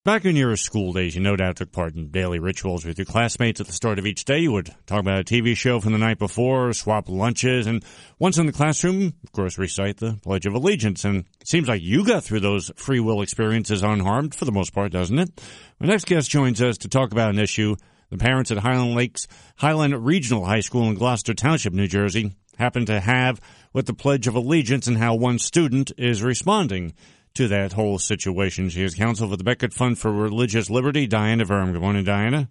Back in your school days, you no doubt took part in daily rituals with your classmates at the start of each day. You would talk about a TV show from the night before, swap lunches, and once in the classroom, of course, recite the Pledge of Allegiance. And it seems like you got through those free will experiences unharmed for the most part, doesn't it? My next guest joins us to talk about an issue the parents at Highland Regional High School in Gloucester Township, New Jersey, happen to have with the Pledge of Allegiance and how one student is responding to that whole situation. She is counsel for the Becket Fund for Religious Liberty, Diana Verm. Good morning, Diana.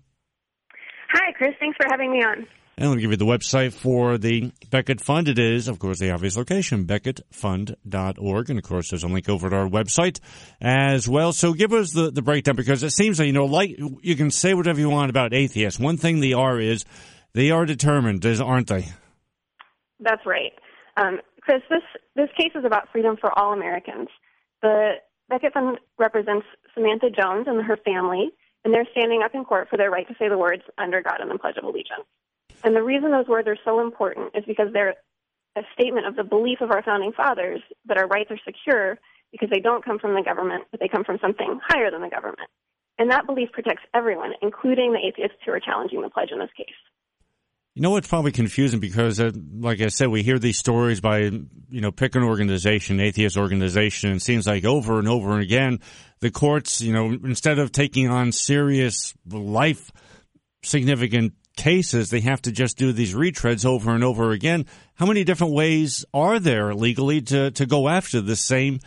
Hi, Chris. Thanks for having me on. And let me give you the website for the Becket Fund. It is, of course, the obvious location, becketfund.org. And, of course, there's a link over at our website as well. So give us the breakdown, because it seems like, like you can say whatever you want about atheists. One thing they are is they are determined, aren't they? That's right. Chris, this case is about freedom for all Americans. The Becket Fund represents Samantha Jones and her family, and they're standing up in court for their right to say the words "under God" and the Pledge of Allegiance. And the reason those words are so important is because they're a statement of the belief of our founding fathers that our rights are secure because they don't come from the government, but they come from something higher than the government. And that belief protects everyone, including the atheists who are challenging the pledge in this case. You know, it's probably confusing because, like I said, we hear these stories by, pick an organization, atheist organization, and it seems like over and over and again, the courts, instead of taking on serious life significant cases, they have to just do these retreads over and over again. How many different ways are there legally to go after the same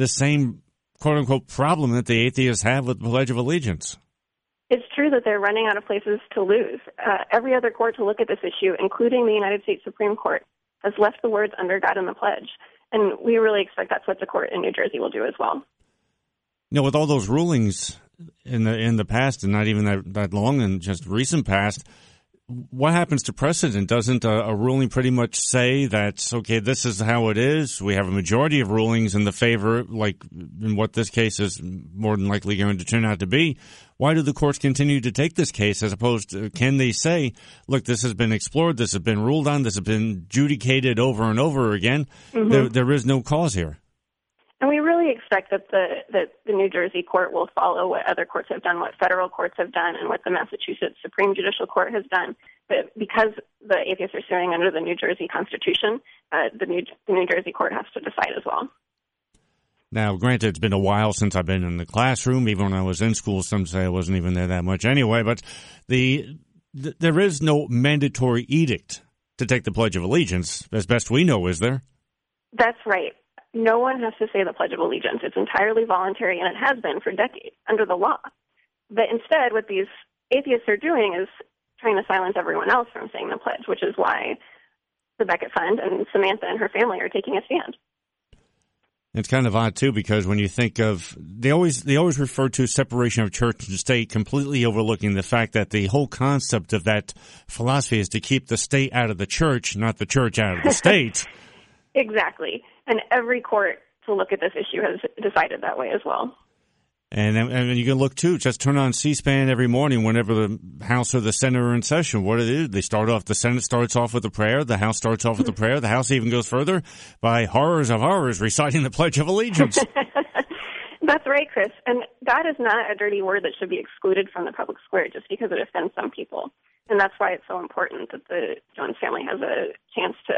quote unquote problem that the atheists have with the Pledge of Allegiance? It's true that they're running out of places to lose. Every other court to look at this issue, including the United States Supreme Court, has left the words "under God" in the pledge. And we really expect that's what the court in New Jersey will do as well. With all those rulings in the past, and not even that long, and just recent past, what happens to precedent? Doesn't a ruling pretty much say that, okay, this is how it is? We have a majority of rulings in the favor, like in what this case is more than likely going to turn out to be. Why do the courts continue to take this case as opposed to, can they say, look, this has been explored, this has been ruled on, this has been adjudicated over and over again. Mm-hmm. There is no cause here. And we really expect that the New Jersey court will follow what other courts have done, what federal courts have done, and what the Massachusetts Supreme Judicial Court has done. But because the atheists are suing under the New Jersey Constitution, the New Jersey court has to decide as well. Now, granted, it's been a while since I've been in the classroom. Even when I was in school, some say I wasn't even there that much anyway. But there is no mandatory edict to take the Pledge of Allegiance, as best we know, is there? That's right. No one has to say the Pledge of Allegiance. It's entirely voluntary, and it has been for decades under the law. But instead, what these atheists are doing is trying to silence everyone else from saying the pledge, which is why the Becket Fund and Samantha and her family are taking a stand. It's kind of odd, too, because when you think of, they always refer to separation of church and state, completely overlooking the fact that the whole concept of that philosophy is to keep the state out of the church, not the church out of the state. Exactly. And every court to look at this issue has decided that way as well. And you can look, too, just turn on C-SPAN every morning whenever the House or the Senate are in session. What it is, the Senate starts off with a prayer, the House starts off with a prayer, the House even goes further by horrors of horrors reciting the Pledge of Allegiance. That's right, Chris. And God is not a dirty word that should be excluded from the public square just because it offends some people. And that's why it's so important that the Jones family has a chance to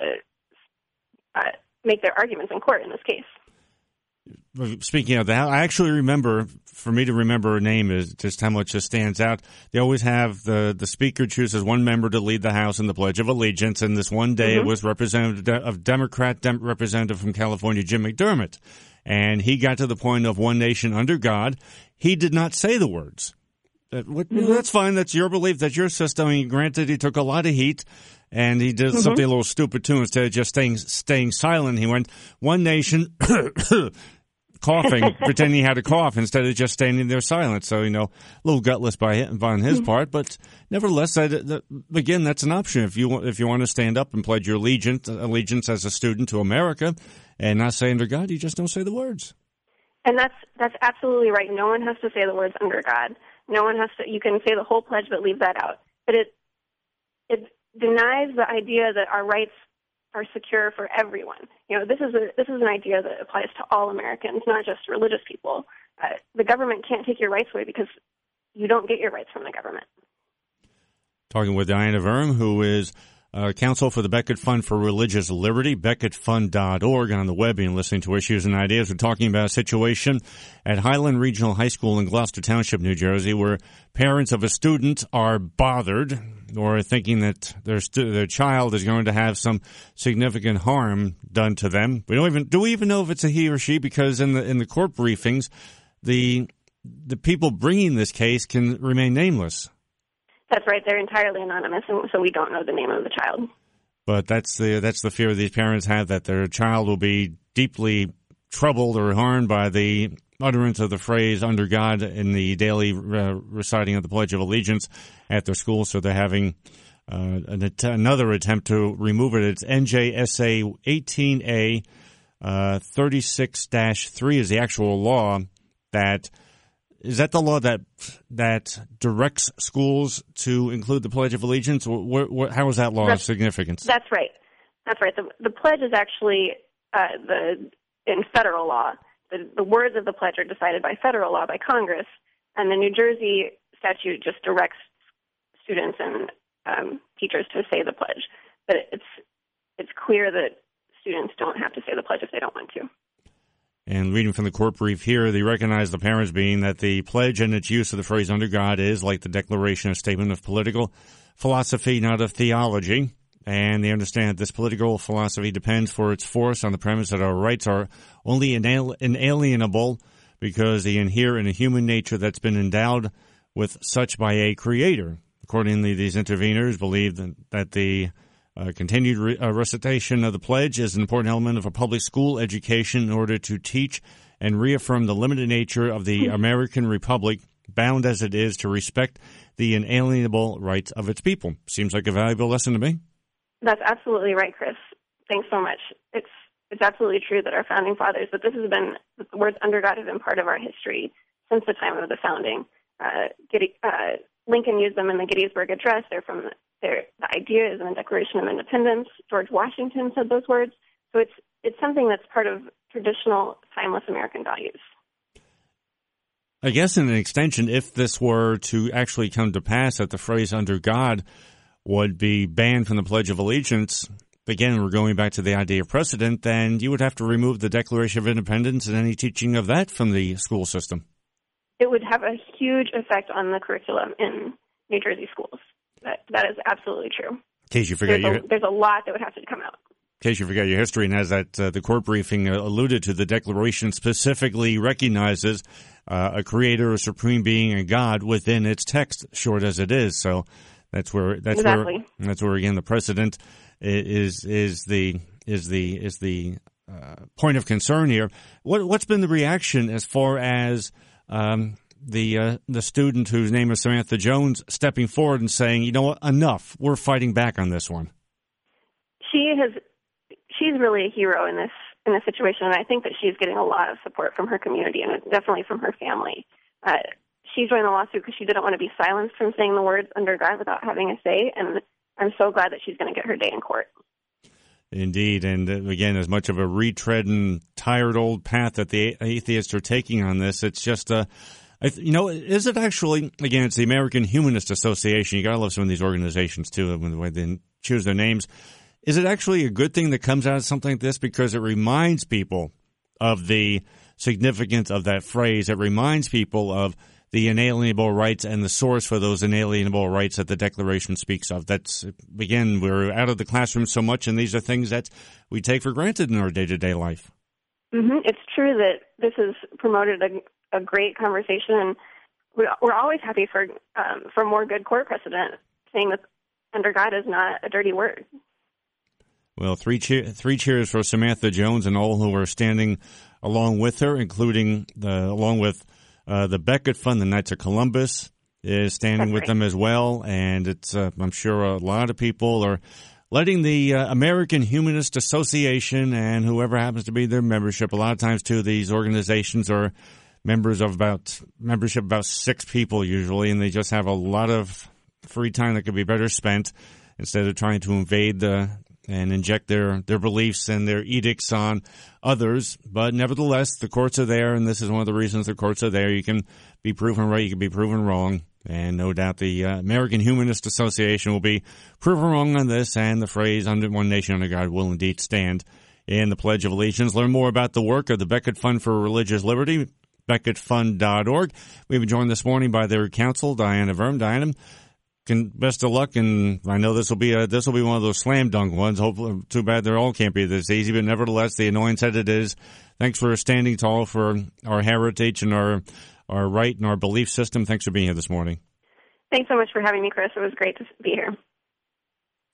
make their arguments in court in this case. Speaking of that, I actually remember, for me to remember her name is just how much it stands out. They always have the speaker chooses one member to lead the House in the Pledge of Allegiance, and this one day it was Democrat representative from California, Jim McDermott. And he got to the point of one nation under God. He did not say the words. That's fine. That's your belief. That's your system. I mean, granted, he took a lot of heat. And he did something a little stupid, too. Instead of just staying silent, he went, one nation, coughing, pretending he had a cough, instead of just standing there silent. So, a little gutless on his part. But nevertheless, again, that's an option. If you want to stand up and pledge your allegiance as a student to America and not say under God, you just don't say the words. And that's absolutely right. No one has to say the words under God. No one has to. You can say the whole pledge, but leave that out. But it denies the idea that our rights are secure for everyone. This is an idea that applies to all Americans, not just religious people. the government can't take your rights away because you don't get your rights from the government. Talking with Diana Verm, who is counsel for the Becket Fund for Religious Liberty, becketfund.org, on the web, and listening to Issues and Ideas. We're talking about a situation at Highland Regional High School in Gloucester Township, New Jersey, where parents of a student are bothered or thinking that their child is going to have some significant harm done to them. Do we even know if it's a he or she? Because in the court briefings, the people bringing this case can remain nameless. That's right. They're entirely anonymous, and so we don't know the name of the child. But that's the fear these parents have, that their child will be deeply troubled or harmed by the utterance of the phrase "under God" in the daily reciting of the Pledge of Allegiance at their school. So they're having another attempt to remove it. It's NJSA 18A 36-3 is the actual law that. Is that the law that directs schools to include the Pledge of Allegiance? How is that law of significance? That's right. That's right. The pledge is actually in federal law. The words of the pledge are decided by federal law, by Congress, and the New Jersey statute just directs students and teachers to say the pledge. But it's clear that students don't have to say the pledge if they don't want to. And reading from the court brief here, they recognize the parents being that the pledge and its use of the phrase "under God" is, like the Declaration, a statement of political philosophy, not of theology. And they understand that this political philosophy depends for its force on the premise that our rights are only inalienable because they inhere in a human nature that's been endowed with such by a creator. Accordingly, these interveners believe that the continued recitation of the pledge is an important element of a public school education in order to teach and reaffirm the limited nature of the American Republic, bound as it is to respect the inalienable rights of its people. Seems like a valuable lesson to me. That's absolutely right, Chris. Thanks so much. It's absolutely true that our founding fathers, that the words "under God" have been part of our history since the time of the founding. Lincoln used them in the Gettysburg Address. The idea is in the Declaration of Independence. George Washington said those words. So it's something that's part of traditional, timeless American values. I guess in an extension, if this were to actually come to pass, that the phrase "under God" would be banned from the Pledge of Allegiance, again, we're going back to the idea of precedent, then you would have to remove the Declaration of Independence and any teaching of that from the school system. It would have a huge effect on the curriculum in New Jersey schools. That is absolutely true. In case you forget, there's a lot that would have to come out. In case you forget your history, and as the court briefing alluded to, the Declaration specifically recognizes a creator, a supreme being, and God within its text, short as it is. So that's where again the precedent is the point of concern here. What's been the reaction as far as the student whose name is Samantha Jones stepping forward and saying, "You know what, enough, we're fighting back on this one"? She's really a hero in this situation, and I think that she's getting a lot of support from her community and definitely from her family. She joined the lawsuit because she didn't want to be silenced from saying the words "under God" without having a say, and I'm so glad that she's going to get her day in court. Indeed, and again, as much of a retreading, tired old path that the atheists are taking on this, it's just is it actually, again, it's the American Humanist Association. You got to love some of these organizations, too, the way they choose their names. Is it actually a good thing that comes out of something like this? Because it reminds people of the significance of that phrase. It reminds people of the inalienable rights and the source for those inalienable rights that the Declaration speaks of. That's, again, we're out of the classroom so much, and these are things that we take for granted in our day-to-day life. Mm-hmm. It's true that this has promoted a great conversation, and we're always happy for more good court precedent, saying that "under God" is not a dirty word. Well, three cheers for Samantha Jones and all who are standing along with her, including along with the Becket Fund, the Knights of Columbus is standing with them as well, and it's I'm sure a lot of people are letting the American Humanist Association and whoever happens to be their membership. A lot of times, too, these organizations are membership about 6 people usually, and they just have a lot of free time that could be better spent instead of trying to invade the and inject their beliefs and their edicts on others. But nevertheless, the courts are there, and this is one of the reasons the courts are there. You can be proven right, you can be proven wrong, and no doubt the American Humanist Association will be proven wrong on this, and the phrase "under one nation under God" will indeed stand in the Pledge of Allegiance. Learn more about the work of the Becket Fund for Religious Liberty, becketfund.org. We've been joined this morning by their counsel, Diana Verm. Diana, best of luck, and I know this will be one of those slam dunk ones. Hopefully, too bad they all can't be this easy, but nevertheless, the annoyance that it is. Thanks for standing tall for our heritage and our right and our belief system. Thanks for being here this morning. Thanks so much for having me, Chris. It was great to be here.